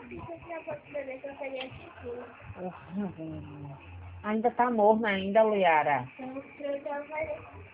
Isso aqui eu posso beber que eu peguei aqui. Ainda tá morno ainda, Liara. Então, eu falei.